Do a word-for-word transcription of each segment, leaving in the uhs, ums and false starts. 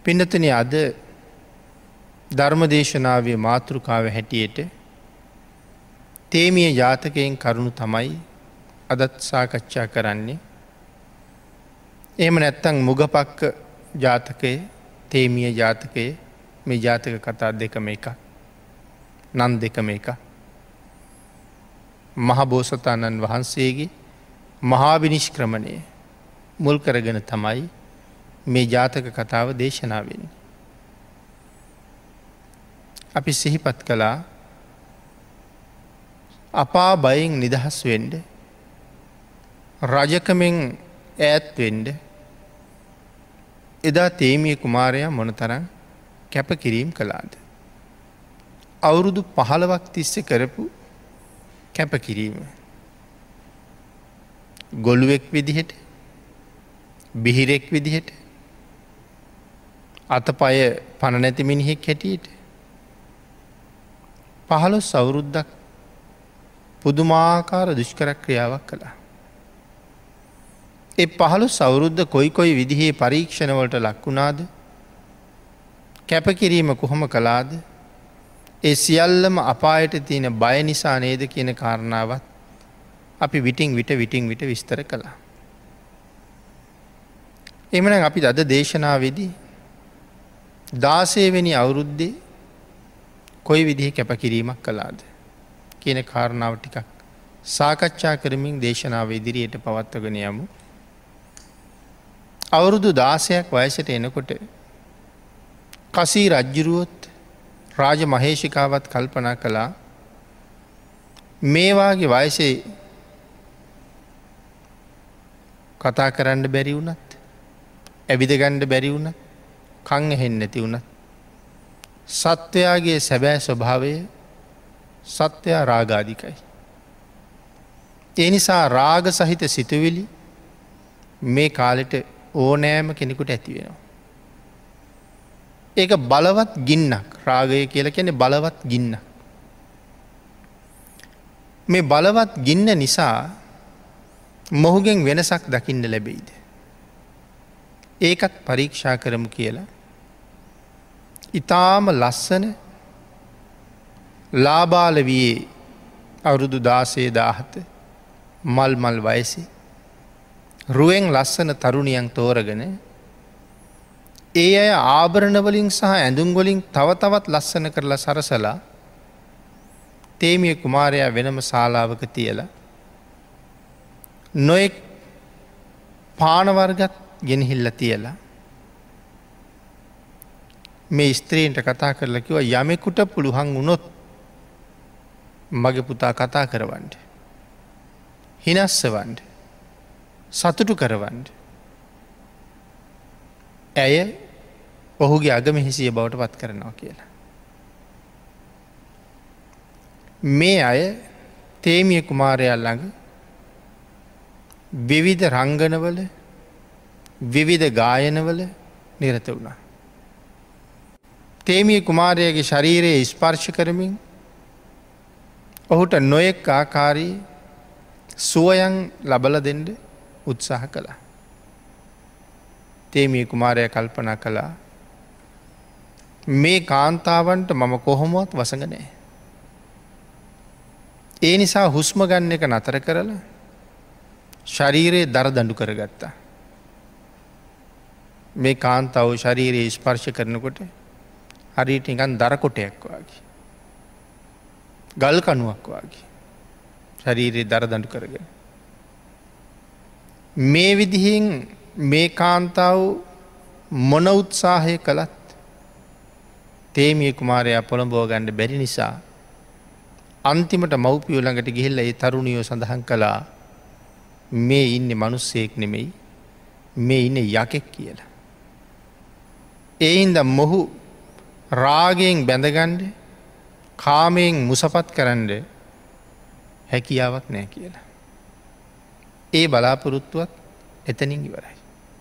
පින්නතුනි අද ධර්මදේශනාවේ මාතෘකාව හැටියට තේමිය ජාතකයෙන් කරුණු තමයි අදත් සාකච්ඡා කරන්නේ. එහෙම නැත්තං මුගපක්ක ජාතකය තේමිය ජාතකය මේ ජාතක කතා දෙකම එක නන් දෙකම එක. මහබෝසතාණන් වහන්සේගේ මහාවිනිෂ්ක්‍රමණය මුල් කරගෙන තමයි මේ ජාතක කතාව දේශනාවෙන්. අපි සිහිපත් කළා අපා බයෙන් නිදහස් වෙන්ඩ රජකමෙන් ඈත් වෙන්ඩ එදා තේමිය කුමාරයා මොනතරම් කැප කිරීම් කළාද. අවුරුදු පහළවක් තිස්සේ කරපු කැප කිරීම. ගොළුවෙක් විදිහට බිහිරෙක් විදිහට අතපය පණ නැති මිනිහෙක් හැටියට පහළොස් අවුරුද්දක් පුදුමාකාර දුෂ්කර ක්‍රියාවක් කළා. ඒ පහළොස් අවුරුද්ද කොයි කොයි විදිහේ පරීක්ෂණවලට ලක්වුණාද කැපකිරීම කොහොම කළාද ඒ සියල්ලම අපායට තියෙන බය නිසා නේද කියන කාරණාවත් අපි විටින් විට විටින් විට විස්තර කළා. එමනම් අපි අද දේශනාවේදී දාසයවෙනි අවුරුද්දේ කොයි විදිහ කැපකිරීමක් කළාද කියන කාරණාව ටිකක් සාකච්ඡා කරමින් දේශනාව ඉදිරියට පවත්වගෙන යමු. අවුරුදු දාසයක් වයසට එනකොට කසී රජ්ජුරුවොත් රාජ මහේෂිකාවත් කල්පනා කළා මේවාගේ වයසේ කතා කරන්න බැරි වුණත් ඇවිදගණ්ඩ බැරි වුණ කං එහෙන් නැති වුණත් සත්වයාගේ සැබෑ ස්වභාවය සත්වයා රාගාධිකයි. ඒ නිසා රාග සහිත සිතුවිලි මේ කාලෙට ඕනෑම කෙනෙකුට ඇති වෙනවා. ඒක බලවත් ගින්නක් රාගය කියලා කියන්නේ බලවත් ගින්න. මේ බලවත් ගින්න නිසා මොහුගෙන් වෙනසක් දකින්න ලැබෙයිද. ඒකත් පරීක්ෂා කරමු කියලා. ඉතාම ලස්සන ලාබාලවයේ අවුරුදු දාසේ දාහත මල් මල් වයසි රුවෙන් ලස්සන තරුණියන් තෝරගෙන ඒ අය ආභරණවලින් සහ ඇඳුම්ගොලින් තව තවත් ලස්සන කරලා සරසලා තේමිය කුමාරයා වෙනම ශාලාවක තියලා නොයෙක් පානවර්ගත් ගෙනහිල්ල තියලා මේ ස්ත්‍රීන්ට කතා කරලා කිව්වා යමෙකුට පුළුවන් වුණොත් මගේ පුතා කතා කරවන්න. හිනස්සවන්න. සතුටු කරවන්න. ඇය ඔහුගේ අගමහිසිය බවට පත් කරනවා කියලා. මේ අය තේමිය කුමාරයා ළඟ විවිධ රංගනවල විවිධ ගායනවල නිරත වුණා. තේමිය කුමාරයාගේ ශරීරයේ ස්පර්ශ කරමින් ඔහුට නොයෙක් ආකාරී සුවයන් ලබල දෙන්න උත්සාහ කළා. තේමිය කුමාරයා කල්පනා කළා මේ කාන්තාවන්ට මම කොහොමවත් වසඟ නැහැ. ඒ නිසා හුස්ම ගන්න එක නතර කරලා ශරීරයේ දර දඬු කරගත්තා. මේ කාන්තාව ශරීරයේ ස්පර්ශ කරනකොට හරියට නිකන් දර කොටයක් වගේ. ගල් කණුවක් වගේ. ශරීරයේ දර දඬු කරගෙන. මේ විදිහෙන් මේ කාන්තාව මොන උත්සාහය කළත් තේමිය කුමාරයා පොළඹව ගන්න බැරි නිසා අන්තිමට මව්පියෝ ළඟට ගිහිල්ලා ඒ තරුණියෝ සඳහන් කළා මේ ඉන්නේ මිනිස්සෙක් නෙමෙයි මේ ඉන්නේ යකෙක් කියලා. ඒ හින්දා මොහු රාගයෙන් බැඳගන්න කාමයෙන් මුසපත් කරන්න හැකියාවක් නැහැ කියලා. ඒ බලාපොරොත්තුවත් එතනින් ඉවරයි.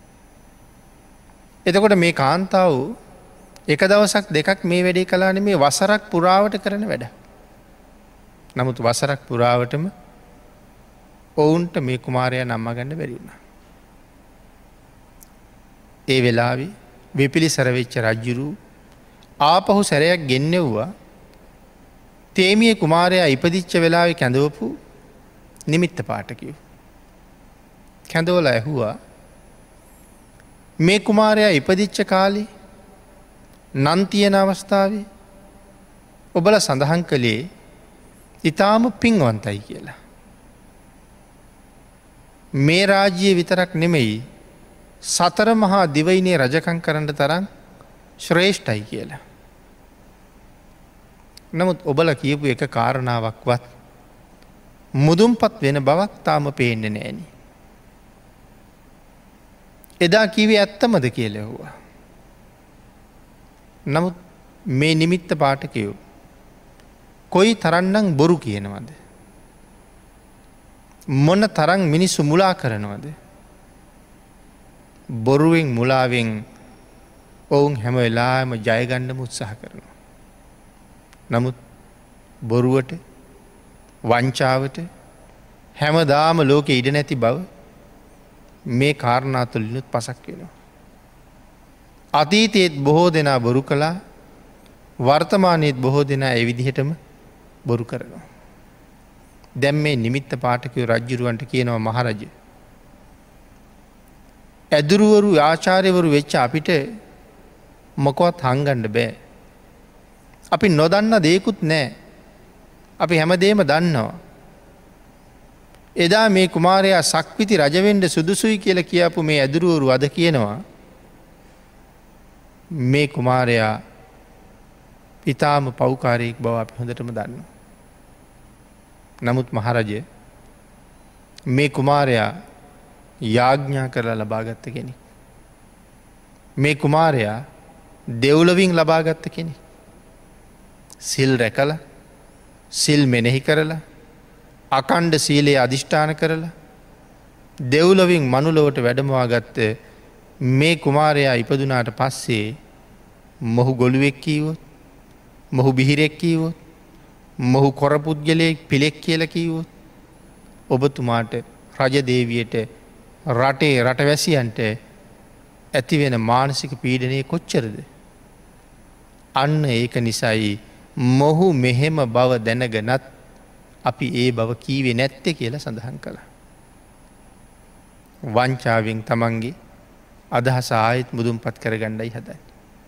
එතකොට මේ කාන්තාව එක දවසක් දෙකක් මේ වැඩේ කළානේ මේ වසරක් පුරාවට කරන වැඩ. නමුත් වසරක් පුරාවටම ඔවුන්ට මේ කුමාරයා නම්මා ගන්න බැරි වුණා. ඒ වෙලාවේ වෙපිලි සරවෙච්ච රජ්ජුරු ආපහු සැරයක් ගෙන්නෙව්වා තේමිය කුමාරයා ඉපදිච්ච වෙලාවෙ කැඳවපු නිමිත්ත පාටකිව. කැඳවල ඇහුවා මේ කුමාරයා ඉපදිච්ච කාලේ නන්තියන අවස්ථාවේ ඔබල සඳහන් කළේ ඉතාම පින්වන්තයි කියලා. මේ රාජ්‍යය විතරක් නෙමෙයි සතර මහා දිවයිනේ රජකං කරන්න තරම් ශ්‍රේෂ්ඨයි කියලා. නමුත් ඔබල කියපු එක කාරණාවක්වත් මුදුන්පත් වෙන බවක් තාම පේන්නේ නෑනි. එදා කිවේ ඇත්තමද කියලෙහුවා. නමුත් මේ නිමිත්ත පාටකයෝ කොයි තරන්නම් බොරු කියනවද. මොන තරං මිනිස්සු මුලා කරනවද. බොරුවෙන් මුලාවෙන් ඔවුන් හැම වෙලාම ජයගණ්ඩම උත්සාහ කරනවා. නමුත් බොරුවට වංචාවට හැමදාම ලෝකෙ ඉඩ නැති බව මේ කාරණා තුළිනුත් පසක් වෙනවා. අතීතයේත් බොහෝ දෙනා බොරු කළා වර්තමානයේත් බොහෝ දෙනා එවිදිහටම බොරු කරනවා. දැම් මේ නිමිත්ත පාටකව රජ්ජුරුවන්ට කියනවා මහරජ. ඇදුරුවරු ආචාර්යවරු වෙච්ච අපිට මොකොත් හංගණ්ඩ බෑ. අපි නොදන්න දෙයකුත් නෑ. අපි හැමදේම දන්නවා. එදා මේ කුමාරයා සක්විති රජවෙන්ඩ සුදුසුයි කියල කියපු මේ ඇදුරුවරු අද කියනවා මේ කුමාරයා ඉතාම පෞකාරයෙක් බව අපි හොඳටම දන්න. නමුත් මහරජය මේ කුමාරයා යාඥා කරලා ලබාගත්ත කෙනෙ. මේ කුමාරයා දෙව්ලවින් ලබාගත්ත කෙනෙ. සිල් රැකල සිල් මෙනෙහි කරලා අකණ්ඩ සීලයේ අධිෂ්ඨාන කරලා දෙව්ලොවින් මනුලොවට වැඩමවා ගත්ත මේ කුමාරයා ඉපදුනාට පස්සේ මොහු ගොළුවෙක් කීවොත් මොහු බිහිරෙක් කීවොත් මොහු කොරපුද්ගලයෙක් පිළෙක් කියල කීවොත් ඔබතුමාට රජදේවියට රටේ රටවැසියන්ට ඇතිවෙන මානසික පීඩනය කොච්චරද. අන්න ඒක නිසයි මොහු මෙහෙම බව දැනගනත් අපි ඒ බව කීවේ නැත්තේ කියලා සඳහන් කළ. වංචාවෙන් තමන්ගේ අදහස ආයෙත් මුදුන් පත් කර ගණ්ඩයි හදයි.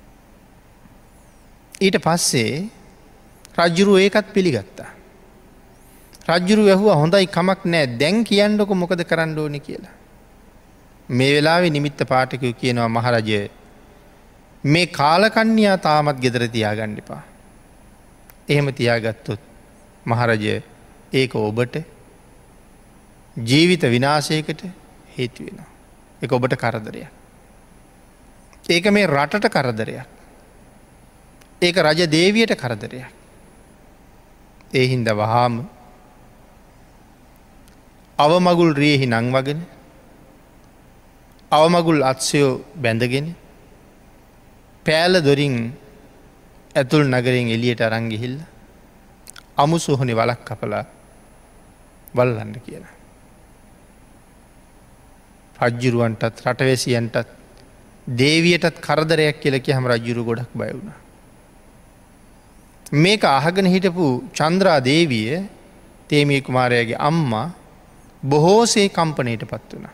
ඊට පස්සේ රජ්ජුරුව ඒකත් පිළිගත්තා. රජ්ජුරු ඇහුව හොඳයි කමක් නෑ දැන් කියන්නක මොකද කරන්න ඕනි කියලා. මේ වෙලාවේ නිමිත්ත පාටකයෝ කියනවා මහරජය මේ කාලකන්්‍යයා තාමත් ගෙදර තියාගණ්ඩිපා. එහෙම තියාගත්තොත් මහරජය ඒක ඔබට ජීවිත විනාශයකට හේතු වෙන. එක ඔබට කරදරයක්. ඒක මේ රටට කරදරයක්. ඒක රජ දේවියට කරදරයක්. ඒ හින්ද වහාම අවමගුල් රියෙහි නංවගෙන අවමගුල් අත්සයෝ බැඳගෙන පෑල දොරින් ඇතුල් නගරෙන් එලියට අරංගිහිල්ල අමු සොහොනි වලක් කපලා වල්ලන්න කියලා. රජ්ජුරුවන්ටත් රටවැසියන්ටත් දේවියටත් කරදරයක් කියලකි හම රජ්ජුරු ගොඩක් බය වුණ. මේක අහගෙන හිටපු චන්ද්‍රා දේවිය තේමී කුමාරයාගේ අම්මා බොහෝසේ කම්පනයට පත් වුණ.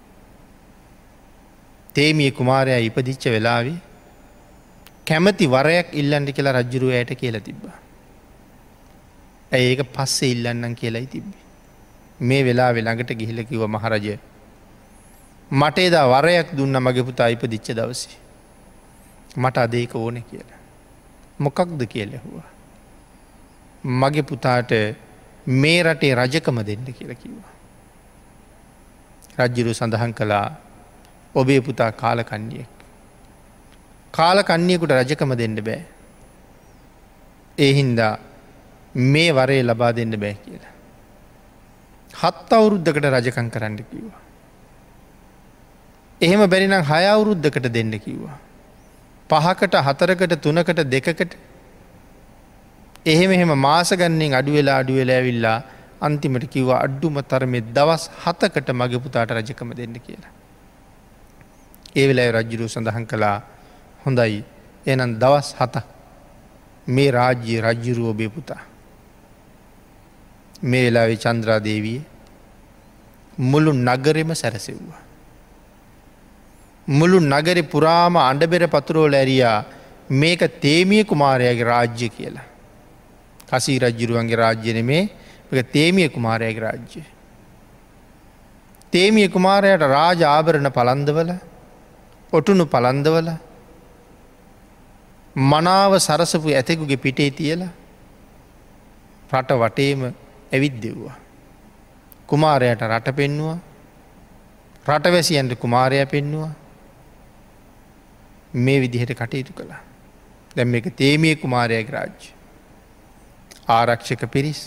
තේමිය කුමාරයා ඉපදිච්ච වෙලාවේ කැමති වරයක් ඉල්ලන්ඩි කියලා රජ්ජුරුව ඇයට කියලා තිබ්බා. ඇය ඒක පස්සේ ඉල්ලන්නම් කියලායි තිබ්බේ. මේ වෙලා වෙළඟට ගිහිල කිව මහරජය මට එදා වරයක් දුන්න මගේ පුතා ඉපදිච්ච දවසේ. මට අදේක ඕන කියලා. මොකක්ද කියලෙහුවා. මගේ පුතාට මේ රටේ රජකම දෙන්න කියලා කිව්වා. රජ්ජුරු සඳහන් කළා ඔබේ පුතා කාලකන්නියෙක්. කාලකන්නියකුට රජකම දෙන්න බෑ. ඒ හින්දා මේ වරේ ලබා දෙන්න බෑ කියලා. හත් අවුරුද්ධකට රජකං කරන්න කිව්වා. එහෙම බැරිනම් හය අවුරුද්ධකට දෙන්න කිව්වා. පහකට හතරකට තුනකට දෙකකට එහෙම එහෙම මාසගන්නෙන් අඩුවෙලා අඩුවෙලා ඇවිල්ලා අන්තිමට කිව්වා අඩ්ඩුම තරමේ දවස් හතකට මගේ පුතාට රජකම දෙන්න කියලා. ඒ වෙලාවේ රජ්ජුරුව සඳහන් කළා හොඳයි එනම් දවස් හත මේ රාජ්‍ය රජ්ජුරුව ඔබේ පුතා. මේ වෙලාවේ චන්ද්‍රාදේවිය මුළු නගරෙම සැරසෙව්වා. මුළු නගරෙ පුරාම අඬබෙර පතුරෝල ඇරියා මේක තේමිය කුමාරයාගේ රාජ්‍ය කියලා. කසී රජ්ජුරුවන්ගේ රාජ්‍යන මේ මේක තේමිය කුමාරයාගේ රාජ්‍ය. තේමිය කුමාරයට රාජ ආභරණ පලන්දවල ඔටුනු පලන්දවල මනාව සරසපු ඇතෙකුගේ පිටේ තියලා රට වටේම ඇවිත් දෙව්වා. කුමාරයට රට පෙන්නවා රටවැසියන්ට කුමාරය පෙන්නවා මේ විදිහට කටයුතු කළා. දැම් මේක තේමිය කුමාරයගේ රාජ්‍ය. ආරක්ෂක පිරිස්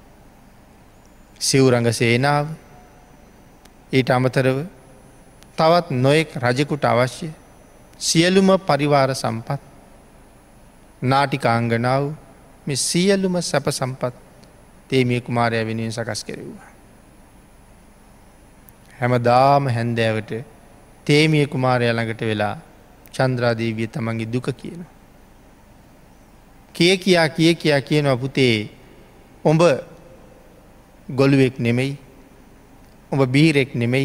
සිව්රඟ සේනාව ඊට අමතරව තවත් නොයෙක් රජකුට අවශ්‍ය සියලුම පරිවාර සම්පත් නාටිකාංගනාව මේ සියලුම සැප සම්පත් තේමිය කුමාරය වෙනුවෙන් සකස් කෙරෙව්වා. හැමදාම හැන්දෑවට තේමිය කුමාරය ළඟට වෙලා චන්ද්‍රාදේවිය තමන්ගේ දුක කියන. කිය කියා කිය කියා කියනවා පුතේ උඹ ගොළුවෙක් නෙමෙයි උඹ බීරෙක් නෙමෙයි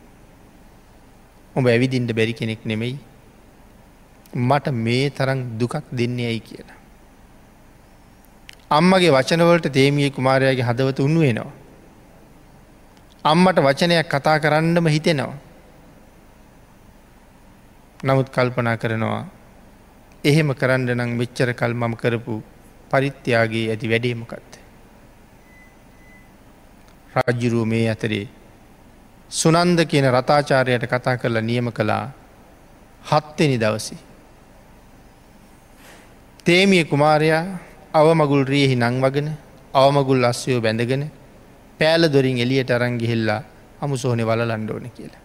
උඹ ඇවිදින්ට බැරි කෙනෙක් නෙමෙයි මට මේ තරම් දුකක් දෙන්නේ ඇයි කියලා. අම්මගේ වචනවලට තේමිය කුමාරයාගේ හදවත උණු වෙනවා. අම්මට වචනයක් කතා කරන්නම හිතෙනවා. නමුත් කල්පනා කරනවා එහෙම කරන්න නම් මෙච්චර කල් මම කරපු පරිත්‍යාගයේ ඇති වැඩේ මොකක්ද? රාජ්‍යරුව මේ අතරේ සුනන්ද කියන රතාචාර්යයට කතා කරලා නියම කළා හත්වෙනි දවසේ. තේමිය කුමාරයා අවමගුල් රියෙහි නංවගෙන අවමගුල් අස්සයෝ බැඳගෙන පෑල දොරින් එලියට අරන් ගිහිල්ලා අමුසෝනේ වලලන්න ඕනේ කියලා.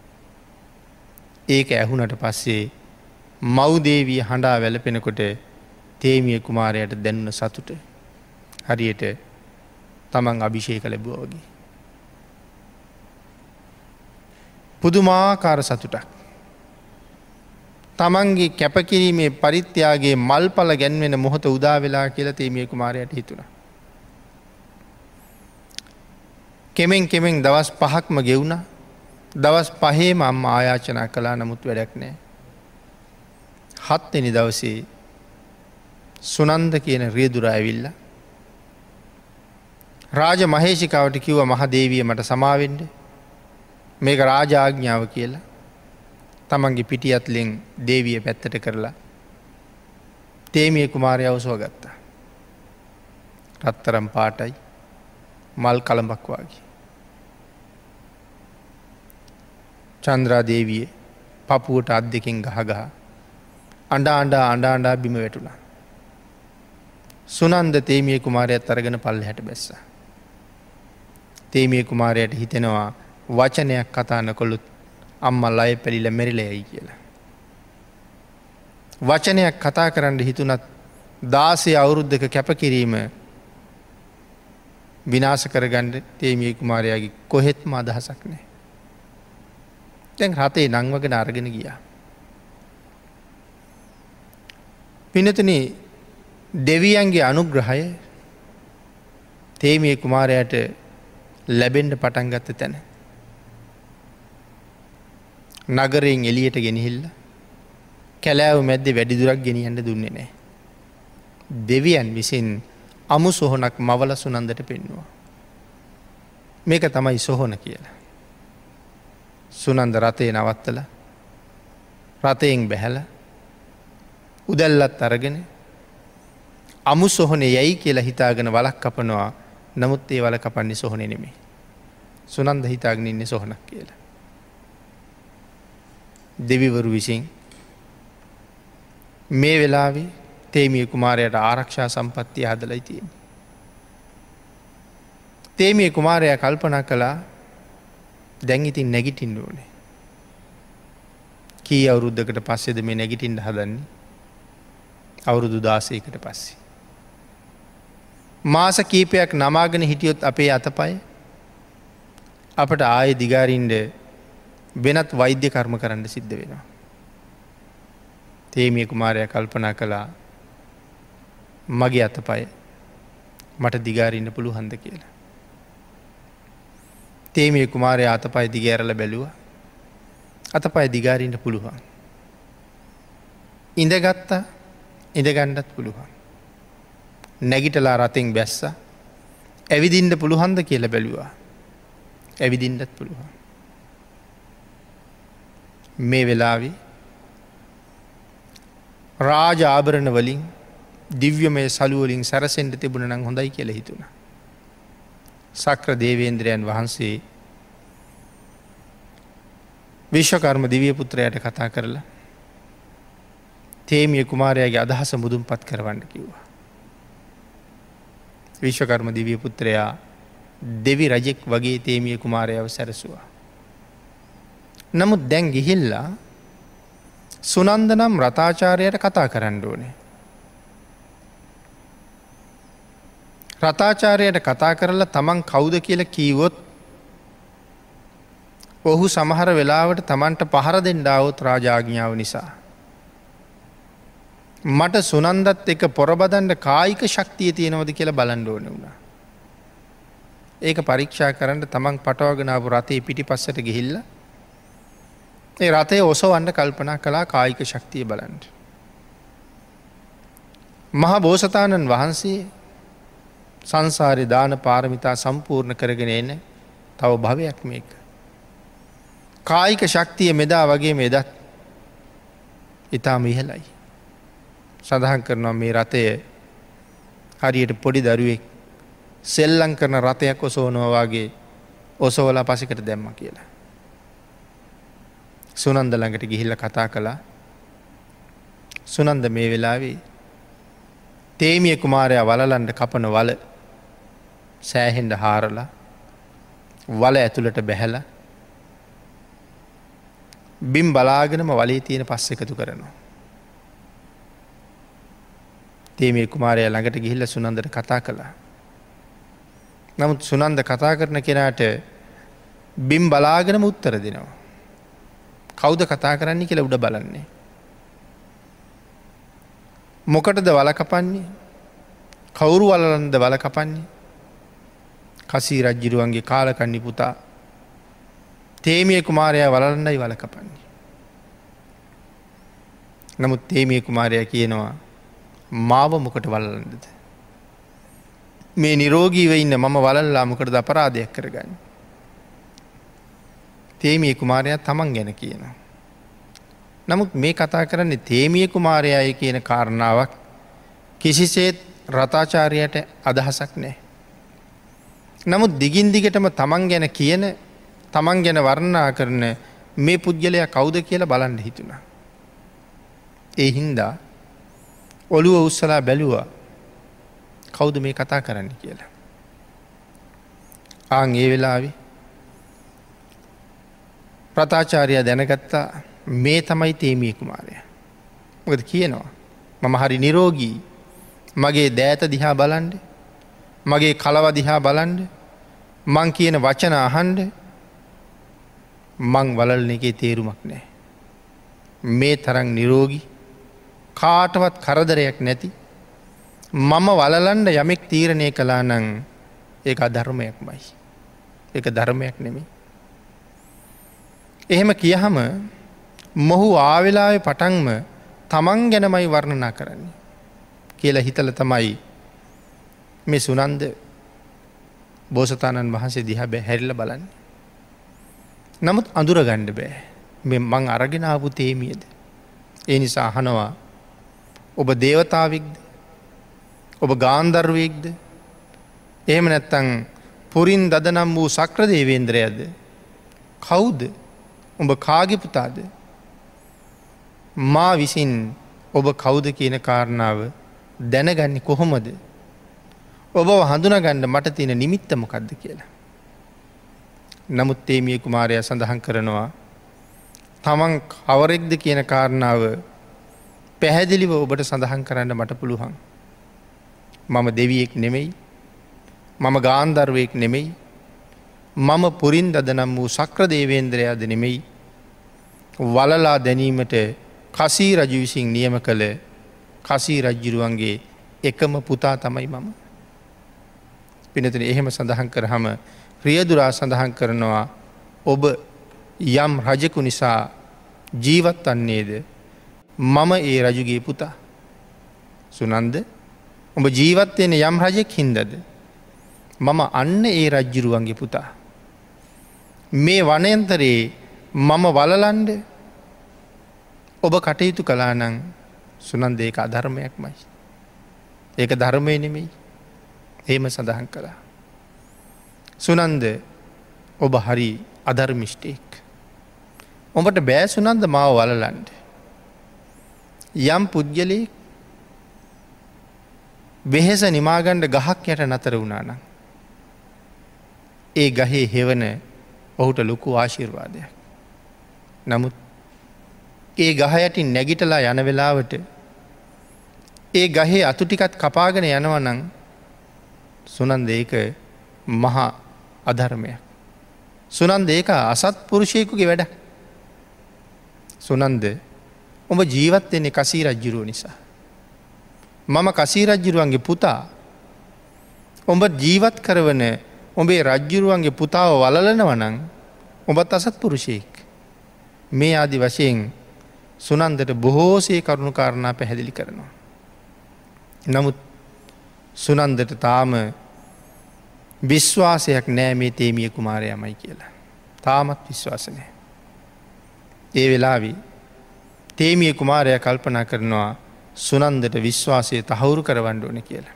ඒක ඇහුනට පස්සේ මව්දේවිය හඬා වැළපෙනකොට තේමිය කුමාරයාට දැනුණ සතුට හරියට තමන් අභිෂේක ලැබුවා වගේ. පුදුමාකාර සතුටක්. තමන්ගේ කැපකිරීමේ පරිත්‍යාගයේ මල්පල ගැන්වෙන මොහොත උදා වෙලා කියලා තේමිය කුමාරයාට හිතුණා. කෙමෙන් කෙමෙන් දවස් පහක්ම ගෙවුණා. දවස් පහේම අම්මා ආයාචනා කළා නමුත් වැඩක් නෑ. හත්වෙනි දවසේ සුනන්ද කියන රියදුර ඇවිල්ලා රාජ මහේෂිකාවට කිව්ව මහදේවිය මට සමාවෙන්න මේක රාජ ආඥාව කියලා තමන්ගේ පිටියත්ලෙන් දේවිය පැත්තට කරලා තේමිය කුමාරයාව සොවගත්තා. රත්තරම් පාටයි මල් කළඹක් වාගේ. චන්ද්‍රාදේවිය පපුුවට අත් දෙකින් ගහගහ අඩා අඩා අඩා අඩා බිම වැටුණා. සුනන්ද තේමිය කුමාරයත් අරගෙන පල්ල හැට බැස්සා. තේමිය කුමාරයට හිතෙනවා වචනයක් කතාන කොළුත් අම්මල් අය පැලිල මෙරිලයයි කියලා. වචනයක් කතා කරන්න හිතුනත් දාසය අවුරුද්ධක කැපකිරීම විනාශ කරගණ්ඩ තේමිය කුමාරයාගේ කොහෙත්ම අදහසක් නෑ. දැන් රතේ නංවගෙන අරගෙන ගියා. පිනතුන දෙවියන්ගේ අනුග්‍රහය තේමිය කුමාරයට ලැබෙන්ඩ පටන්ගත්ත තැන. නගරයෙන් එලියට ගෙනහිල්ල කැලෑව මැද්ද වැඩිදුරක් ගෙනියන්න දුන්නේ නෑ. දෙවියන් විසින් අමු සොහොනක් මවල සුනන්දට පෙන්නවා. මේක තමයි සොහොන කියලා. සුනන්ද රතය නවත්තල රතයෙන් බැහැල උදැල්ලත් අරගෙන අමු සොහොනේ යැයි කියලා හිතාගෙන වලක් කපනවා. නමුත් ඒ වල කපන්නේ සොහොනේ නෙමේ. සුනන්ද හිතාගෙන ඉන්නේ සොහොනක් කියලා. දෙවිවරු විසින් මේ වෙලාවේ තේමිය කුමාරයට ආරක්ෂා සම්පත්තිය හදලයි තියෙන්නේ. තේමිය කුමාරයා කල්පනා කළා දැන් ඉතින් නැගිටින්න ඕනේ. කී අවුරුද්දකට පස්සේද මේ නැගිටින්න හදන්නේ? අවුරුදු දාසයකට පස්සේ. මාස කීපයක් නමාගෙන හිටියොත් අපේ අතපය අපට ආයේ දිගාරින්ඩ වෙනත් වෛද්‍ය කර්ම කරන්න සිද්ධ වෙනවා. තේමිය කුමාරයා කල්පනා කළා මගේ අතපය මට දිගාරින්න පුළුවන්ද කියලා. තේමිය කුමාරයා අතපය දිගෑරලා බැලුවා. අතපය දිගාරින්න පුළුවන්. ඉඳගත්තා ඉඳගන්නත් පුළුවන්. නැගිටලා රතෙන් බැස්සා. ඇවිදින්න පුළුවන්ද කියලා බැලුවා. ඇවිදින්නත් පුළුවන්. මේ වෙලාවේ රාජ ආභරණ වලින් දිව්‍යමය සලු වලින් සැරසෙන්න තිබුණ නම් හොඳයි කියලා හිතුණා. සක්‍ර දේවේන්ද්‍රයන් වහන්සේ විශ්වකර්ම දිව්‍ය පුත්‍රයාට කතා කරලා තේමිය කුමාරයාගේ අදහස මුදුන්පත් කරවන්න කිව්වා. විශ්වකර්ම දිව්‍ය පුත්‍රයා දෙවි රජෙක් වගේ තේමිය කුමාරයාව සැරසුවා. නමුත් දැන් ගිහිල්ලා සුනන්ද නම් රතාචාර්යයට කතා කරන්න ඕනේ. රතාචාර්යයට කතා කරලා තමන් කවුද කියලා කීවොත් ඔහු සමහර වෙලාවට තමන්ට පහර දෙන්න આવොත් රාජාඥාව නිසා මට සුනන්දත් එක පොරබදන්න කායික ශක්තිය තියෙනවද කියලා බලන්න ඕනේ වුණා. ඒක පරීක්ෂා කරන්න තමන් පටවගෙන ආපු රථේ පිටිපස්සට ගිහිල්ලා ඒ රථය ඔසවන්න කල්පනා කළා කායික ශක්තිය බලන්න. මහා බෝසතාණන් වහන්සේ සංසාරේ දාන පාරමිතා සම්පූර්ණ කරගෙන එන තව භවයක් මේක. කායික ශක්තිය මෙදා වගේ මෙදත් ඉතාම ඉහළයි. සඳහන් කරනවා මේ රථය හරියට පොඩි දරුවෙක් සෙල්ලම් කරන රථයක් ඔසවනවා වගේ ඔසවලා පසෙකට දැම්මා කියලා. සුනන්ද ළඟට ගිහිල්ලා කතා කළා. සුනන්ද මේ වෙලාවේ තේමිය කුමාරයා වලලන්න කපන වල සෑහෙන්න හාරලා වල ඇතුළට බැහැලා බිම් බලාගෙනම වලේ තියෙන පස් එකතු කරනවා. තේමිය කුමාරයා ළඟට ගිහිල්ලා සුනන්දට කතා කළා. නමුත් සුනන්ද කතා කරන කෙනාට බිම් බලාගෙනම උත්තර දෙනවා. කවුද කතා කරන්නේ කියලා උඩ බලන්නේ. මොකටද වල කපන්නේ? කවුරු වලලන්ද වල කපන්නේ? කසී රජ්ජුරුවන්ගේ කාලකන්ණි පුතා තේමිය කුමාරයා වලලන්නයි වල කපන්නේ. නමුත් තේමිය කුමාරයා කියනවා මාව මොකට වලලන්නද? මේ නිරෝගීව ඉන්න මම වලල්ලා මොකටද අපරාධයක් කරගන්නේ? තේමිය කුමාරයා තමන් ගැන කියනවා. නමුත් මේ කතා කරන්නේ තේමිය කුමාරයායි කියන කාරණාවක් කිසිසේත් රතාචාර්යයට අදහසක් නැහැ. නමුත් දිගින් දිගටම තමන් ගැන කියන තමන් ගැන වර්ණනා කරන මේ පුද්ගලයා කවුද කියලා බලන්න හිතුණා. ඒ හින්දා ඔළුව උස්සලා බැලුවා කවුද මේ කතා කරන්නේ කියලා. ආන් ඒ වෙලාවේ රතාචාර්යා දැනගත්තා මේ තමයි තේමිය කුමාරයා. මොකද කියනවා මම හරි නිරෝගී. මගේ දෑත දිහා බලන්න. මගේ කලව දිහා බලන්න. මං කියන වචන අහන්න. මං වලල්න එකේ තේරුමක් නැහැ. මේ තරම් නිරෝගී කාටවත් කරදරයක් නැති මම වලලන්න යමෙක් තීරණය කළා නම් ඒක අධර්මයක්මයි. ඒක ධර්මයක් නෙමෙයි. එහෙම කියහම මොහු ආවෙලාවේ පටන්ම තමන් ගැනමයි වර්ණනා කරන්නේ කියලා හිතලා තමයි මේ සුනන්ද බෝසතාණන් වහන්සේ දිහා හැරිලා බලන්නේ. නමුත් අඳුරගන්න බෑ මේ මං අරගෙන ආපු තේමියද. ඒ නිසා අහනවා ඔබ දේවතාවෙක්ද? ඔබ ගාන්ධර්වයෙක්ද? එහෙම නැත්නම් පුරින් දද නම් වූ සක්‍ර දේවේන්ද්‍රයද? කවුද? ඔබ කාගේ පුතාද? මා විසින් ඔබ කවුද කියන කාරණාව දැනගන්නේ කොහොමද? ඔබව හඳුනාගන්න මට තියෙන නිමිත්ත මොකක්ද කියලා. නමුත් තේමිය කුමාරයා සඳහන් කරනවා තමන් කවරෙක්ද කියන කාරණාව පැහැදිලිව ඔබට සඳහන් කරන්න මට පුළුවන්. මම දෙවියෙක් නෙමෙයි. මම ගාන්ධර්වයෙක් නෙමෙයි. මම පුරින් දද නම් වූ සක්‍ර දේවේන්ද්‍රයාද නෙමෙයි. වලලා දැනීමට කසී රජු විසින් නියම කළ කසී රජ්ජුරුවන්ගේ එකම පුතා තමයි මම. පිනතුන එහෙම සඳහන් කරහම රියදුරා සඳහන් කරනවා ඔබ යම් රජකු නිසා ජීවත් වන්නේද මම ඒ රජුගේ පුතා. සුනන්ද ඔබ ජීවත්වයන යම් රජෙක් හින්දද මම අන්න ඒ රජ්ජුරුවන්ගේ පුතා. මේ වනයන්තරයේ මම වලලන්ඩ ඔබ කටයුතු කලා නං සුනන්ද ඒක අධර්මයක් මයි. ඒක ධර්මය නෙමෙයි. එහෙම සඳහන් කළා. සුනන්ද ඔබ හරි අධර්මිෂ්ටයෙක්. ඔබට බෑ සුනන්ද මාව වලලන්ඩ. යම් පුද්ගලයෙක් වෙහෙස නිමාගණ්ඩ ගහක් යට නතර වුණානම් ඒ ගහේ හෙවන ඔහුට ලොකු ආශිර්වාදයක්. නමුත් ඒ ගහ යටින් නැගිටලා යන වෙලාවට ඒ ගහේ අතු ටිකත් කපාගෙන යනවනං සුනන්ද ඒක මහා අධර්මයක්. සුනන්ද ඒක අසත් පුරුෂයකුගේ වැඩ. සුනන්ද ඔබ ජීවත් වෙන්නේ කසී රජ්ජුරුව නිසා. මම කසී රජ්ජුරුවන්ගේ පුතා ඔබ ජීවත් කරවන ඔබේ රජ්ජුරුවන්ගේ පුතාව වලලනවනං ඔබත් අසත් පුරුෂයෙක්. මේ ආදි වශයෙන් සුනන්දට බොහෝසේ කරුණු කාරණා පැහැදිලි කරනවා. නමුත් සුනන්දට තාම විශ්වාසයක් නෑ මේ තේමිය කුමාරයමයි කියලා. තාමත් විශ්වාසනය. ඒ වෙලාවි තේමිය කුමාරය කල්පනා කරනවා සුනන්දට විශ්වාසය තහවුරු කරවන්න ඕන කියලා.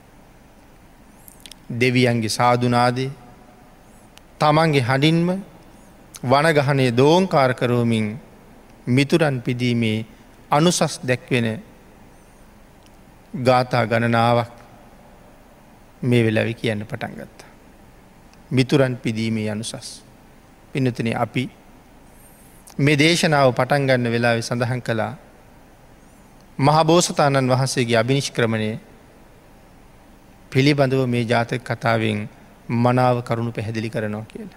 දෙවියන්ගේ සාධනාදේ තමන්ගේ හඬින්ම වනගහනය දෝංකාර කරවමින් මිතුරන් පිදීමේ අනුසස් දැක්වෙන ගාථා ගණනාවක් මේ වෙලාවෙ කියන්න පටන් ගත්තා. මිතුරන් පිදීමේ අනුසස්. පින්නතුන අපි මේ දේශනාව පටන් ගන්න වෙලාවෙ සඳහන් කළා මහබෝසතාණන් වහන්සේගේ අභිනිෂ්ක්‍රමණය පිළිබඳව මේ ජාතක කතාවෙන් මනාව කරුණු පැහැදිලි කරනවා කියලා.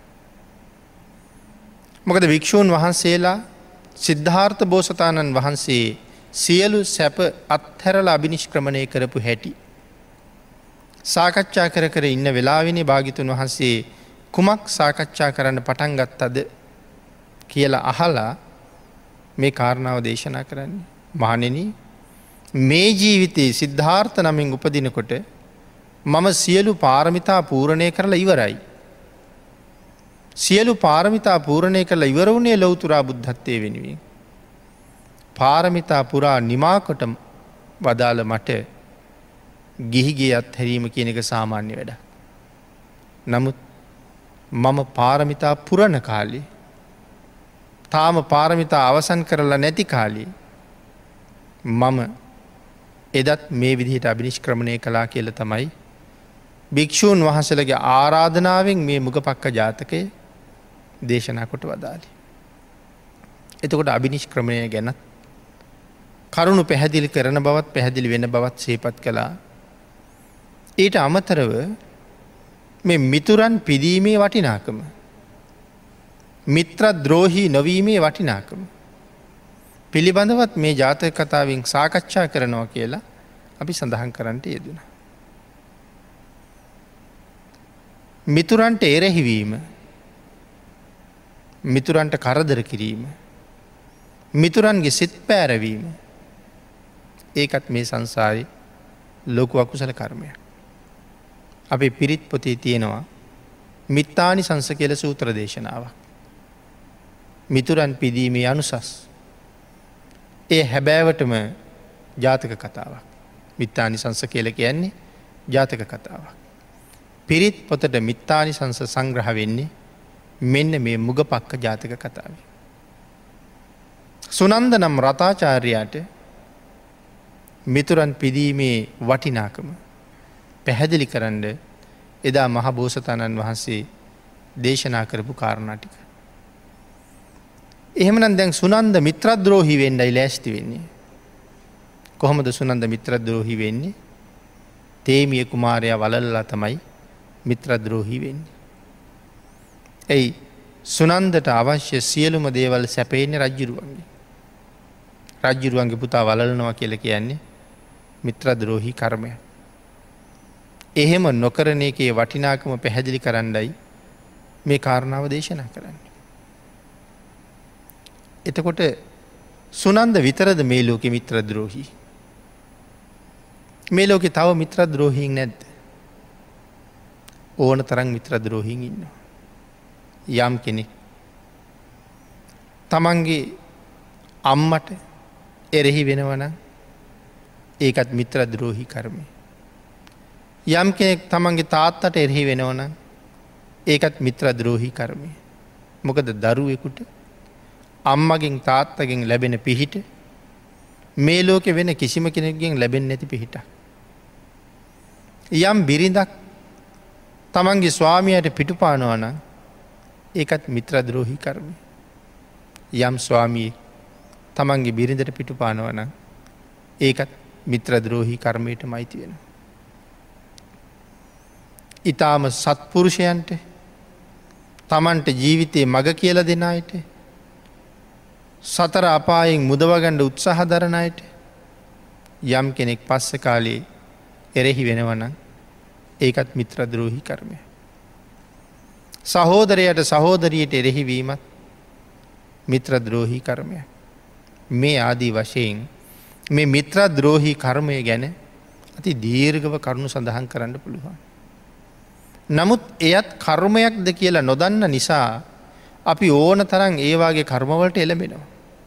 මොකද භික්‍ෂූන් වහන්සේලා සිද්ධාර්ථ බෝසතාණන් වහන්සේ සියලු සැප අත්හැරල අභිනිෂ්ක්‍රමණය කරපු හැටි. සාකච්ඡා කර කර ඉන්න වෙලාවෙනි භාගිතුන් වහන්සේ කුමක් සාකච්ඡා කරන්න පටන් ගත්තද කියලා අහලා මේ කාරණාව දේශනා කරන්නේ. මහණෙනි මේ ජීවිතයේ සිද්ධාර්ථ නමින් උපදිනකොට මම සියලු පාරමිතා පූරණය කරලා ඉවරයි. සියලු පාරමිතා පූරණය කරලා ඉවර වුණේ ලෞතුරා බුද්ධත්වය වෙනුවෙන්. පාරමිතා පුරා නිමාකොට වදාළ මට ගිහිගේ අත්හැරීම කියන එක සාමාන්‍ය වැඩ. නමුත් මම පාරමිතා පුරණ කාලේ තාම පාරමිතා අවසන් කරලා නැති කාලේ මම එදත් මේ විදිහට අභිනිෂ්ක්‍රමණය කලා කියල තමයි භික්‍ෂූන් වහසලගේ ආරාධනාවෙන් මේ මුගපක්ක ජාතකය දේශනා කොට වදාලි. එතකොට අභිනිෂ්ක්‍රමණය ගැනත් කරුණු පැහැදිලි කරන බවත් පැහැදිලි වෙන බවත් සේපත් කළා. ඊට අමතරව මේ මිතුරන් පිදීමේ වටිනාකම මිත්‍ර ද්‍රෝහී නොවීමේ වටිනාකම පිළිබඳවත් මේ ජාතක කතාවෙන් සාකච්ඡා කරනවා කියලා අපි සඳහන් කරන්නට යෙදුණ. මිතුරන්ට එරෙහිවීම මිතුරන්ට කරදර කිරීම මිතුරන්ගේ සිත් පෑරවීම ඒකත් මේ සංසාරි ලොකු අකුසල කර්මයක්. අපි පිරිත් පොතේ තියෙනවා මිත්තානි සංස කියල සූත්‍ර දේශනාවක්. මිතුරන් පිදීමේ අනුසස්. ඒ හැබෑවටම ජාතක කතාවක්. මිත්තානි සංස කියල කියන්නේ ජාතක කතාවක්. පිරිත් පොතට මිත්තානි සංස සංග්‍රහ වෙන්නේ මෙන්න මේ මුගපක්ක ජාතක කතාව. සුනන්ද නම් රතාචාර්යාට මිතුරන් පිදීමේ වටිනාකම පැහැදිලි කරන්න එදා මහබෝසතාණන් වහන්සේ දේශනා කරපු කාරණාටික. එහෙමනම් දැන් සුනන්ද මිත්‍රද්‍රෝහි වෙන්නයි ලෑස්ති වෙන්නේ. කොහොමද සුනන්ද මිත්‍රද්‍රෝහි වෙන්නේ? තේමිය කුමාරයා වලල්ලා තමයි මිත්‍රද්‍රෝහි වෙන්නේ. එයි සුනන්දට අවශ්‍ය සියලුම දේවල් සැපේන්නේ රජ්ජුරුවන්ගේ. රජ්ජුරුවන්ගේ පුතා වලලනවා කියලා කියන්නේ මිත්‍රද්‍රෝහී කර්මය. එහෙම නොකරන එකේ වටිනාකම පැහැදිලි කරන්නයි මේ කාරණාව දේශනා කරන්නේ. එතකොට සුනන්ද විතරද මේ ලෝකෙ මිත්‍රද්‍රෝහී? මේ ලෝකෙ තව මිත්‍රද්‍රෝහීන් නැද්ද? ඕන තරම් මිත්‍රද්‍රෝහීන් ඉන්නවා. යම් කෙනෙක් තමන්ගේ අම්මට එරෙහි වෙනවනම් ඒකත් මිත්‍රද්‍රෝහී කර්මය. යම් කෙනෙක් තමන්ගේ තාත්තට එරෙහි වෙනවනම් ඒකත් මිත්‍රද්‍රෝහී කර්මය. මොකද දරුවෙකුට අම්මගෙන් තාත්තගෙන් ලැබෙන පිහිට මේ ලෝකෙ වෙන කිසිම කෙනෙක්ගෙන් ලැබෙන්නේ නැති පිහිටක්. යම් බිරිඳක් තමන්ගේ ස්වාමියාට පිටුපානවා නම් ඒකත් මිත්‍රද්‍රෝහී කර්මය. යම් ස්වාමියෙක් තමන්ගේ බිරිඳට පිටුපානවා නම් ඒකත් මිත්‍රද්‍රෝහී කර්මයටම අයිති වෙනවා. ඊටාම සත්පුරුෂයන්ට තමන්ට ජීවිතේ මඟ කියලා දෙන අයට, සතර අපායෙන් මුදවගන්න උත්සාහ දරන අයට යම් කෙනෙක් පස්සේ කාලේ එරෙහි වෙනවනම් ඒකත් මිත්‍රද්‍රෝහී කර්මය. සහෝදරයට සහෝදරියට එරෙහි වීමත් මිත්‍රද්‍රෝහී කර්මය. මේ ආදී වශයෙන් මේ මිත්‍රද්‍රෝහී කර්මය ගැන අති දීර්ඝව කරුණු සඳහන් කරන්න පුළුවන්. නමුත් එයත් කර්මයක්ද කියලා නොදන්න නිසා අපි ඕන තරම් ඒ වාගේ කර්මවලට එළඹෙනවා.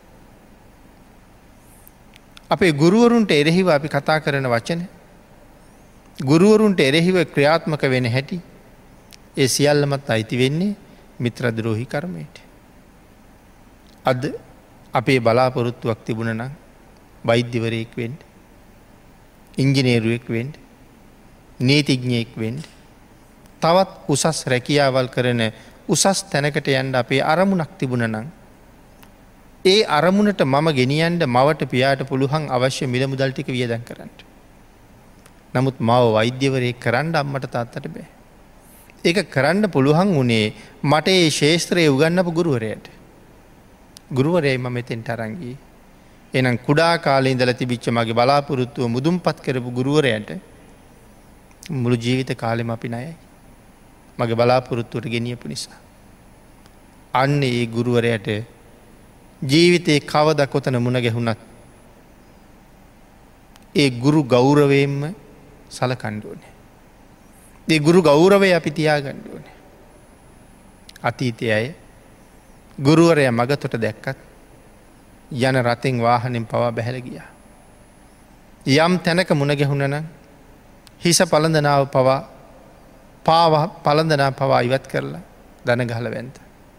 අපේ ගුරුවරුන්ට එරෙහිව අපි කතා කරන වචන, ගුරුවරුන්ට එරෙහිව ක්‍රියාත්මක වෙන හැටි, ඒ සියල්ලමත් අයිති වෙන්නේ මිත්‍රද්‍රෝහී කර්මයට. අද අපේ බලාපොරොත්තුවක් තිබුණ නම් වෛද්‍යවරයෙක් වෙන්න, ඉංජිනේරුවෙක් වෙන්න, නීතිඥයෙක් වෙන්න, තවත් උසස් රැකියාවල් කරන උසස් තැනකට යන්න අපේ අරමුණක් තිබුණ නම් ඒ අරමුණට මම ගෙනියන්න මවට පියාට පුළුවන් අවශ්‍ය මිල මුදල් ටික වියදම් කරන්න. නමුත් මාව වෛද්‍යවරයෙක් කරන්න අම්මට තාත්තට බෑ. ඒක කරන්න පුළුවන් වුණේ මට ඒ ශාස්ත්‍රයේ උගන්වපු ගුරුවරයාට. ගුරුවරයයි මම මෙතෙන්ට අරන් ගියේ. එහෙනම් කුඩා කාලේ ඉඳලා තිබිච්ච මගේ බලාපොරොත්තුව මුදුන්පත් කරපු ගුරුවරයාට මුළු ජීවිත කාලෙම අපි ණයයි. මගේ බලාපොරොත්තුවට ගෙනියපු නිසා. අන්න ඒ ගුරුවරයාට ජීවිතේ කවදා කොතන මුණ ගැහුණත් ඒ ගුරු ගෞරවයෙන්ම සලකන්න ඕනේ. ඒ ගුරු ගෞරවය අපි තියාගන්න ඕනේ. අතීතයේ අය ගුරුවරයා මගතොට දැක්කත් යන රතෙන් වාහනෙන් පවා බැහැලා ගියා. යම් තැනක මුණ ගැහුණා නම් හිස පළඳනාව පවා පාව පළඳනා පවා ඉවත් කරලා දන ගහලා වැන්ද.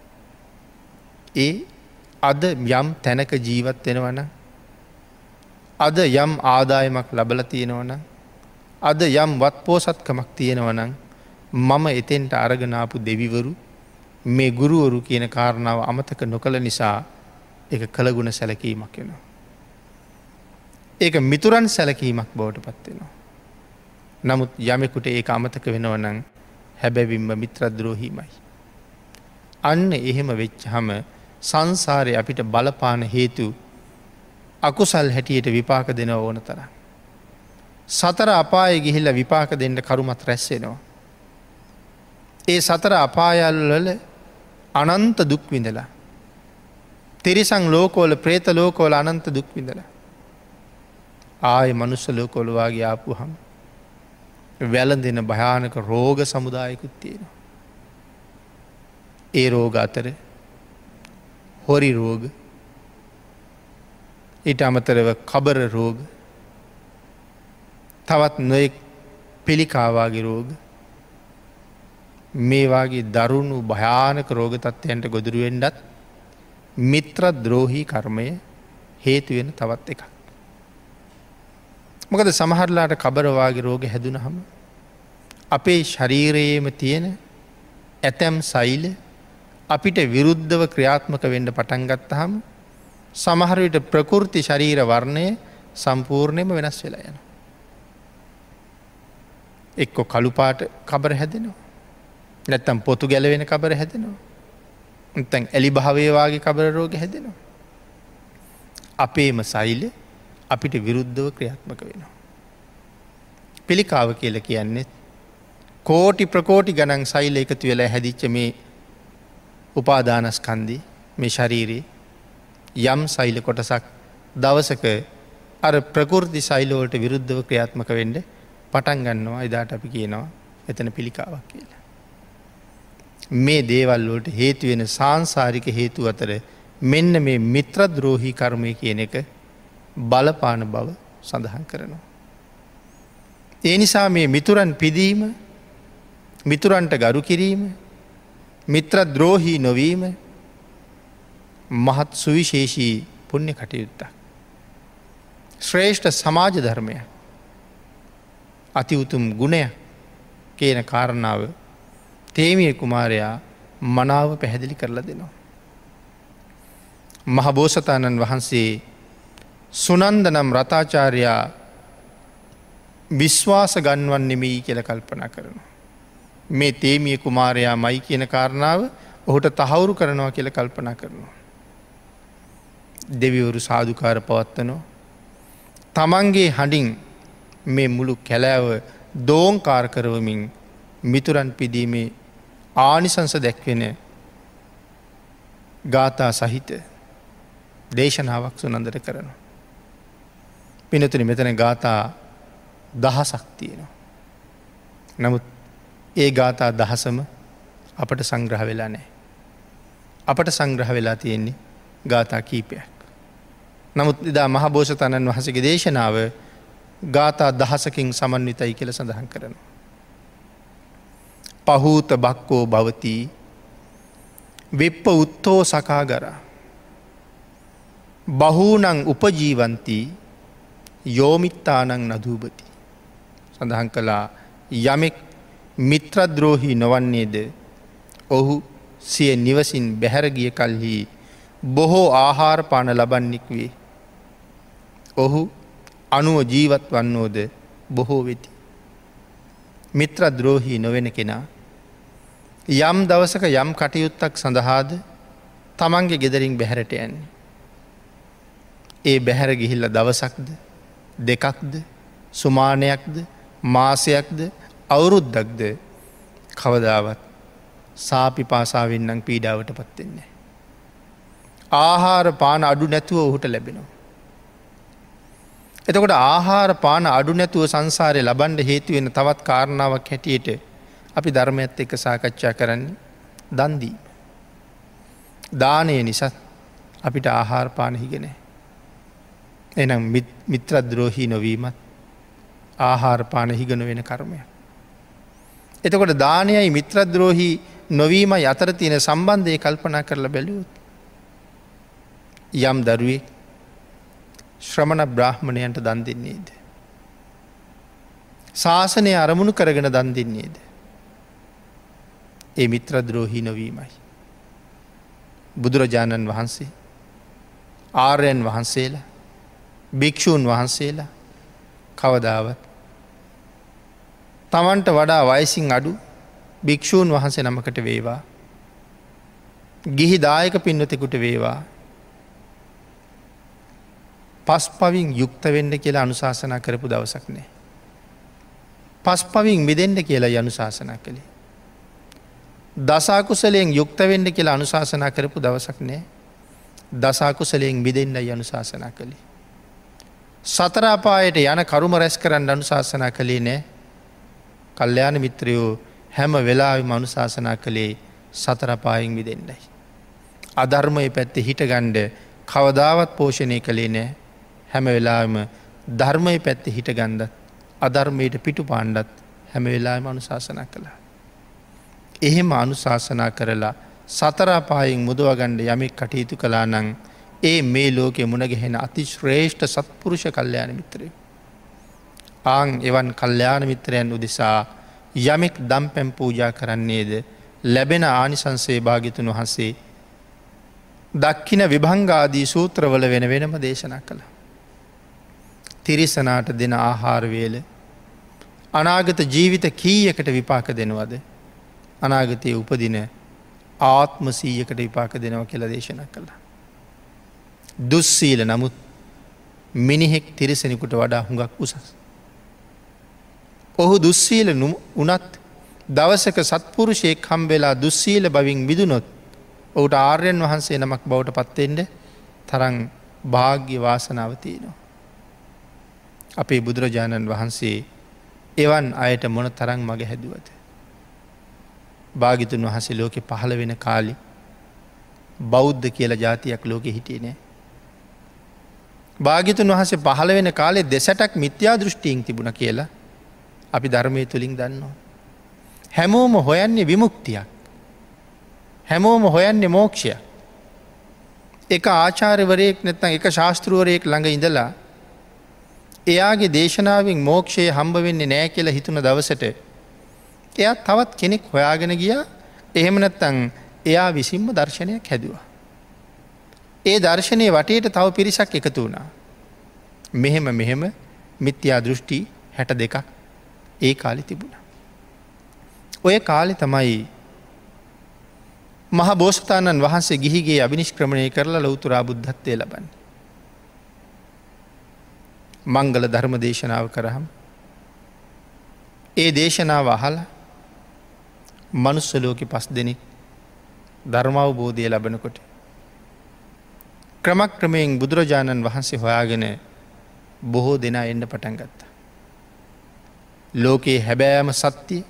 ඒ අද යම් තැනක ජීවත් වෙනවා නම්, අද යම් ආදායමක් ලැබලා තියෙනවා නම්, අද යම් වත්පොසත්කමක් තියෙනවා නම් මම එතෙන්ට අරගෙන ආපු දෙවිවරු මේ ගුරුවරු කියන කාරණාව අමතක නොකළ නිසා ඒක කළගුණ සැලකීමක් වෙනවා. ඒක මිතුරන් සැලකීමක් බවට පත් වෙනවා. නමුත් යමෙකුට ඒක අමතක වෙනවා නම් හැබැවින්ම මිත්‍රද්‍රෝහීමයි. අන්න එහෙම වෙච්චහම සංසාරේ අපිට බලපාන හේතු අකුසල් හැටියට විපාක දෙන ඕන තරම්. සතර අපායේ ගිහිල්ලා විපාක දෙන්න කරුමත් රැස් වෙනවා. ඒ සතර අපායල් වල අනන්ත දුක් විඳලා, තිරිසන් ලෝකවල, പ്രേත ලෝකවල අනන්ත දුක් විඳලා ආයේ මනුස්ස ලෝකවල වාගේ ආපුවහම වැළඳෙන භයානක රෝග සමුදායකුත් තියෙනවා. ඒ රෝග අතර හොරි රෝග, ඊට අමතරව කබර රෝග, තවත් නොයෙක් පිළිකාවාගේ රෝග, මේ වාගේ දරුණු භයානක රෝග තත්ත්වයන්ට ගොදුරු වෙන්නත් මිත්‍රද්‍රෝහී කර්මය හේතු වෙන තවත් එකක්. මොකද සමහරලාට කබර වාගේ රෝග හැදුනහම අපේ ශරීරයේම තියෙන ඇතැම් සෛල අපිට විරුද්ධව ක්‍රියාත්මක වෙන්න පටන් ගත්තාම සමහර විට ප්‍රකෘති ශරීර වර්ණය සම්පූර්ණයෙන්ම වෙනස් වෙලා යනවා. එක්ක කළු පාට කබර හැදෙනවා. නැත්තම් පොතු ගැලවෙන කබර හැදෙනවා. නැත්තම් එලි භාවයේ වාගේ කබර රෝග හැදෙනවා. අපේම සෛල අපිට විරුද්ධව ක්‍රියාත්මක වෙනවා. පිළිකාව කියල කියන්නේ කෝටි ප්‍රකෝටි ගණන් සෛල එකතු වෙලා හැදිච්ච මේ උපාදානස්කන්ධි මේ ශරීරයේ යම් සෛල කොටසක් දවසක අර ප්‍රකෘති සෛලවලට විරුද්ධව ක්‍රියාත්මක වෙන්න පටන් ගන්නවා. එදාට අපි කියනවා එතන පිළිකාවක් කියලා. මේ දේවල් වලට හේතු වෙන සාංසාරික හේතු අතර මෙන්න මේ මිත්‍රද්‍රෝහී කර්මය කියන එක බලපාන බව සඳහන් කරනවා. ඒ නිසා මේ මිතුරන් පිදීම, මිතුරන්ට ගරු කිරීම, මිත්‍රද්‍රෝහී නොවීම මහත් සුවිශේෂී පුණ්‍ය කටයුත්තක්. ශ්‍රේෂ්ඨ සමාජ ධර්මය, අති උතුම් ගුණය කියන කාරණාව තේමිය කුමාරයා මනාව පැහැදිලි කරලා දෙනවා. මහබෝසතාණන් වහන්සේ සුනන්ද නම් රතාචාර්යා විශ්වාස ගන්වන් නෙමෙයි කියලා කල්පනා කරනවා. මේ තේමිය කුමාරයා මයි කියන කාරණාව ඔහුට තහවුරු කරනවා කියලා කල්පනා කරනවා. දෙවිවරු සාදුකාර පවත්වනවා. තමන්ගේ හඬින් මේ මුළු කැලෑව දෝංකාර කරවමින් මිතුරන් පිදීමේ ආනිසංස දැක්වෙන ගාථා සහිත දේශනාවක් සුනන්දට කරනවා. පිනතුනි මෙතන ගාථා දහසක් තියෙනවා. නමුත් ඒ ගාථා දහසම අපට සංග්‍රහ වෙලා නෑ. අපට සංග්‍රහ වෙලා තියෙන්නේ ගාථා කීපයක්. නමුත් එදා මහබෝසතාණන් වහන්සේගේ දේශනාව ගාථා දහසකින් සමන්විතයි කියලා සඳහන් කරනවා. පහූත බක්කෝ භවති විප්ප උත්තෝ සකාගර බහූනං උපජීවන්ති යෝමිත්තානං නදූපති. සඳහන් කළා යමෙක් මිත්‍රද්‍රෝහී නොවන්නේද ඔහු සිය නිවසින් බැහැරගිය කල්හි බොහෝ ආහාරපාන ලබන්නෙක් වේ. ඔහු අනුව ජීවත් වන්නෝද බොහෝ වෙති. මිත්‍රද්‍රෝහී නොවෙන කෙනා යම් දවසක යම් කටයුත්තක් සඳහාද තමන්ගේ ගෙදරින් බැහැරට යන්නේ. ඒ බැහැර ගිහිල්ල දවසක්ද දෙකක්ද සුමානයක්ද මාසයක්ද අවුරුද්දක්ද කවදාවත් සාපි පාසාවෙන්නම් පීඩාවට පත්වෙන්නේ. ආහාර පාන අඩු නැතුව ඔහුට ලැබෙනවා. එතකොට ආහාර පාන අඩු නැතුව සංසාරය ලබන්ඩ හේතුවෙන තවත් කාරණාවක් හැටියට අපි ධර්මයත් එක්ක සාකච්ඡා කරන්නේ දන්දී. දානය නිසත් අපිට ආහාර පාන හිගෙන. එනම් මිත්‍රද්‍රෝහී නොවීමත් ආහාර පාන හිගන වෙන කර්මයක්. එතකොට දානයයි මිත්‍රද්‍රෝහී නොවීම අතර තියෙන සම්බන්ධය කල්පනා කරලා බැලුවොත් යම් දරුවෙක් ශ්‍රමණ බ්‍රාහ්මණයන්ට දන් දෙන්නේද? ශාසනය අරමුණු කරගෙන දන් දෙන්නේද? ඒ මිත්‍රද්‍රෝහී නොවීමයි. බුදුරජාණන් වහන්සේ, ආර්යයන් වහන්සේලා, භික්ෂූන් වහන්සේලා කවදාවත් තමන්ට වඩා වයසින් අඩු භික්ෂූන් වහන්සේ නමකට වේවා, ගිහි දායක පින්වතෙකුට වේවා පස් පවින් යුක්ත වෙන්න කියලා අනුශාසනා කරපු දවසක් නෑ. පස් පවින් මිදෙන්න කියලා අනුශාසනා කළේ. දසාකුසලයෙන් යුක්ත වෙන්න කියලා අනුශාසනා කරපු දවසක් නෑ. දසාකුසලයෙන් මිදෙන්න අනුශාසනා කළේ. සතර අපායට යන කරුම රැස් කරන්න අනුශාසනා කළේ නෑ. කල්යාණ මිත්‍රයෝ හැම වෙලාවෙම අනුශාසනා කළේ සතර අපායෙන් මිදෙන්නයි. අධර්මයේ පැත්තේ හිටගන්න කවදාවත් පෝෂණය කළේ නෑ. හැම වෙලාවෙම ධර්මයේ පැත්තේ හිටගන්නත් අධර්මයට පිටුපාණ්ඩත් හැම වෙලාවෙම අනුශාසනා කළා. එහෙම අනුශාසනා කරලා සතර අපායෙන් මුදවගන්න යමෙක් කටයුතු කළා නම් ඒ මේ ලෝකෙ මුණ ගැහෙන අති ශ්‍රේෂ්ඨ සත්පුරුෂ කල්යාණ මිත්‍රයෝ. ආන් එවන් කල්යාණ මිත්‍රයන් උදෙසා යමෙක් දම් පැන් පූජා කරන්නේද ලැබෙන ආනිසංසයේ භාග්‍යතුන් වහන්සේ දක්ඛින විභංගාදී සූත්‍රවල වෙන වෙනම දේශනා කළා. තිරිසනාට දෙන ආහාර වේල අනාගත ජීවිත කීයකට විපාක දෙනවද? අනාගතයේ උපදින ආත්ම සීයකට විපාක දෙනවා කියලා දේශනා කළා. දුස්සීල නමුත් මිනිහෙක් තිරිසෙනෙකුට වඩා හුඟක් උසස්. ඔහු දුස්සීල උනත් දවසක සත්පුරුෂයෙක් හම්බෙලා දුස්සීල බවින් විදුනොත් ඔහුට ආර්යයන් වහන්සේ නමක් බවට පත්තෙන්ට තරං භාග්‍ය වාසනාව තියෙනවා. අපේ බුදුරජාණන් වහන්සේ එවන් අයට මොන තරං මග හැදුවද. භාගිතුන් වහසේ ලෝකෙ පහළ වෙන කාලි බෞද්ධ කියල ජාතියක් ලෝකෙ හිටියේ නෑ. භාගිතුන් වහසේ පහළ වෙන කාලේ දෙසටක් මිත්‍යා දෘෂ්ටීන් තිබුණ කියලා අපි ධර්මය තුළින් දන්නවා. හැමෝම හොයන්නේ විමුක්තියක්. හැමෝම හොයන්නේ මෝක්ෂය. එක ආචාර්යවරයෙක් නැත්නම් එක ශාස්තෘවරයෙක් ළඟ ඉඳලා එයාගේ දේශනාවෙන් මෝක්ෂය හම්බ වෙන්නේ නෑ කියලා හිතුන දවසට එයා තවත් කෙනෙක් හොයාගෙන ගියා. එහෙම නැත්නම් එයා විසින්ම දර්ශනයක් හැදුවා. ඒ දර්ශනය වටේට තව පිරිසක් එකතු වුණා. මෙහෙම මෙහෙම මිත්‍යා දෘෂ්ටි හැට දෙකක් ඒ කාලේ තිබුණා. ඔය කාලේ තමයි මහා බෝසතාණන් වහන්සේ ගිහිගේ අභිනිෂ්ක්‍රමණය කරලා ලෞතර බුද්ධත්වයේ ලබන්නේ. මංගල ධර්ම දේශනාව කරාම ඒ දේශනාව අහලා මනුස්ස ලෝකෙ පස් දෙනෙක් ධර්මාවබෝධය ලබනකොට ක්‍රමක්‍රමයෙන් බුදුරජාණන් වහන්සේ හොයාගෙන බොහෝ දෙනා එන්න පටන් ගත්තා. ලෝකයේ හැබෑම සත්‍යය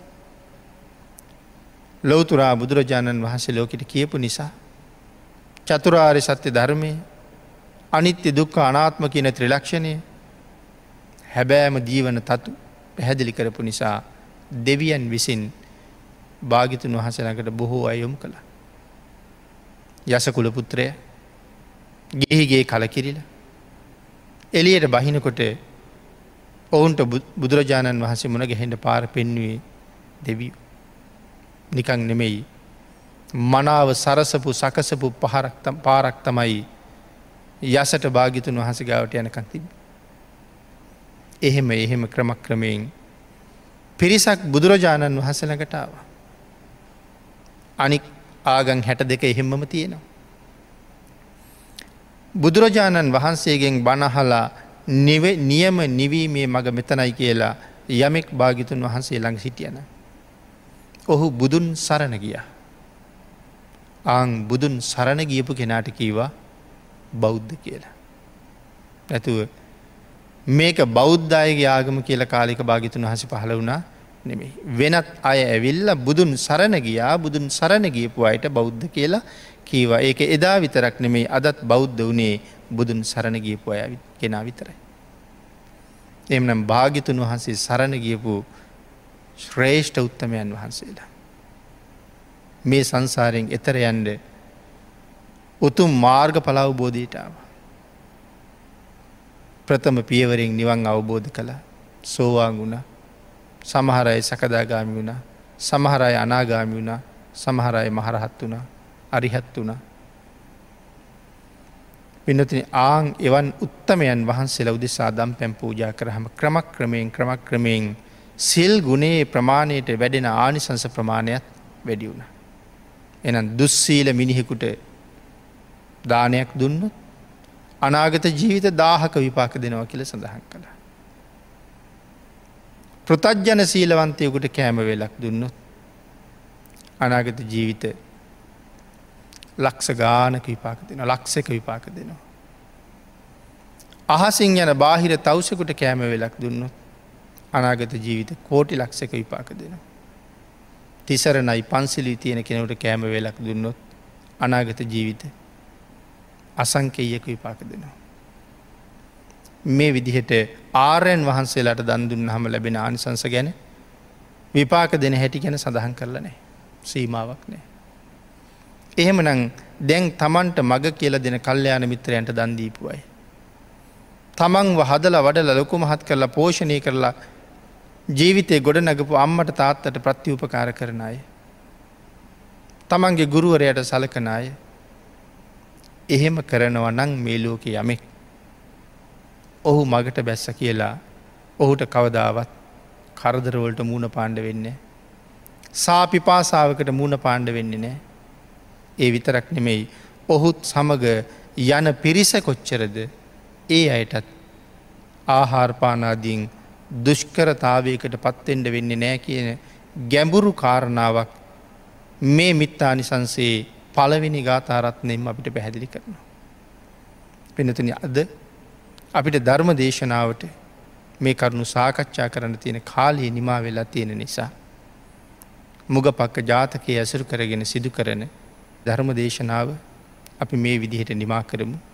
ලෞතුරා බුදුරජාණන් වහන්සේ ලෝකෙට කියපු නිසා චතුරාර්ය සත්‍ය ධර්මය අනිත්‍ය දුක්ඛ අනාත්ම කියන ත්‍රිලක්ෂණය හැබෑම ජීවන තතු පැහැදිලි කරපු නිසා දෙවියන් විසින් භාග්‍යතුන් වහන්සේ ළඟට බොහෝ අය යොමු කළා. යසකුල පුත්‍රය ගිහිගේ කලකිරිලා එළියට බහිනකොට ඔවුන්ට බුදුරජාණන් වහන්සේ මුණ ගැහෙන්න පාර පෙන්වුවේ දෙවියෝ. නිකන් නෙමෙයි මනාව සරසපු සකසපු පහරක් පාරක් තමයි යසට භාග්‍යතුන් වහන්සේ ගාවට යනකන් තිබ්බේ. එහෙම එහෙම ක්‍රමක්‍රමයෙන් පිරිසක් බුදුරජාණන් වහන්සේ ළඟට ආවා. අනික් ආගම් හැට දෙක එහෙම්මම තියෙනවා. බුදුරජාණන් වහන්සේගෙන් බණ අහලා නියම නිවීමේ මඟ මෙතනයි කියලා යමෙක් භාග්‍යතුන් වහන්සේ ළඟ සිටියනම් ඔහු බුදුන් සරණ ගියා. ආන් බුදුන් සරණ ගියපු කෙනාට කීවා බෞද්ධ කියලා. නැතුව මේක බෞද්ධ අයගේ ආගම කියලා කාලික භාග්‍යතුන් වහන්සේ පහළ වුණා නෙමෙයි. වෙනත් අය ඇවිල්ලා බුදුන් සරණ ගියා. බුදුන් සරණ ගියපු අයට බෞද්ධ කියලා කීවා. ඒක එදා විතරක් නෙමෙයි අදත් බෞද්ධ වුණේ බුදුන් සරණ ගියපු අය කෙනා විතරයි. එහෙමනම් භාග්‍යතුන් වහන්සේ සරණ ගියපු ශ්‍රේෂ්ඨ උත්තමයන් වහන්සේලා මේ සංසාරයෙන් එතර යන්න උතුම් මාර්ගඵල අවබෝධයට ආවා. ප්‍රථම පියවරෙන් නිවන් අවබෝධ කළා. සෝවාන් වුණා. සමහර අය සකදාගාමි වුණා. සමහර අය අනාගාමි වුණා. සමහර අය මහරහත් වුණා. අරිහත් වුණා. පින්නතුනි ආන් එවන් උත්තමයන් වහන්සේලා උදෙසා දම්පැන් පූජා කරාම ක්‍රමක්‍රමයෙන් ක්‍රමක්‍රමයෙන් සිල් ගුණේ ප්‍රමාණයට වැඩෙන ආනිසංස ප්‍රමාණයත් වැඩි වුණා. එහෙනම් දුස්සීල මිනිහෙකුට දානයක් දුන්නොත් අනාගත ජීවිත දාහක විපාක දෙනවා කියලා සඳහන් කළා. පෘතජ්ජන සීලවන්තයෙකුට කෑම වේලක් දුන්නොත් අනාගත ජීවිත ලක්ෂ ගානක විපාක දෙනවා. ලක්ෂයක විපාක දෙනවා. අහසින් යන බාහිර තවුසෙකුට කෑම වේලක් දුන්නොත් අනාගත ජීවිත කෝටි ලක්ෂයක විපාක දෙනවා. තිසරණයි පන්සිලී තියෙන කෙනෙකුට කෑම වේලක් දුන්නොත් අනාගත ජීවිත අසංකේයක විපාක දෙනවා. මේ විදිහට ආර්යයන් වහන්සේලාට දන් දුන්නාම ලැබෙන ආනිසංස ගැන විපාක දෙන හැටි ගැන සඳහන් කරලා නැහැ. සීමාවක් නැහැ. එහෙමනම් දැන් Tamanට මග කියලා දෙන කල්යාණ මිත්‍රයන්ට දන් දීපු අය. තමන්ව හදලා වඩලා ලොකු මහත් කරලා පෝෂණය කරලා ජීවිතේ ගොඩනගපු අම්මට තාත්තට ප්‍රතිඋපකාර කරන අය. තමන්ගේ ගුරුවරයාට සලකන අය. එහෙම කරනවා නම් මේ ලෝකේ යමෙක් ඔහු මගට බැස්ස කියලා ඔහුට කවදාවත් කරදර වලට මුහුණ පාන්න වෙන්නේ නැහැ. සාපිපාසාවකට මුහුණ පාන්න වෙන්නේ නැහැ. ඒ විතරක් නෙමෙයි ඔහුත් සමග යන පිරිස කොච්චරද ඒ අයටත් ආහාරපානාදීන් දුෂ්කරතාවයකට පත්තෙන්ට වෙන්නේ නෑ කියන ගැඹුරු කාරණාවක් මේ මිත්තානිසන්සේ පළවෙනි ගාථාරත්නයෙන් අපිට පැහැදිලි කරනවා. පිනතුන අද අපිට ධර්ම දේශනාවට මේ කරුණු සාකච්ඡා කරන්න තියෙන කාලයේ නිමා වෙලා තියෙන නිසා. මුගපක්ක ජාතකය ඇසුරු කරගෙන සිදු කරන ධර්ම දේශනාව අපි මේ විදිහට නිමා කරමු.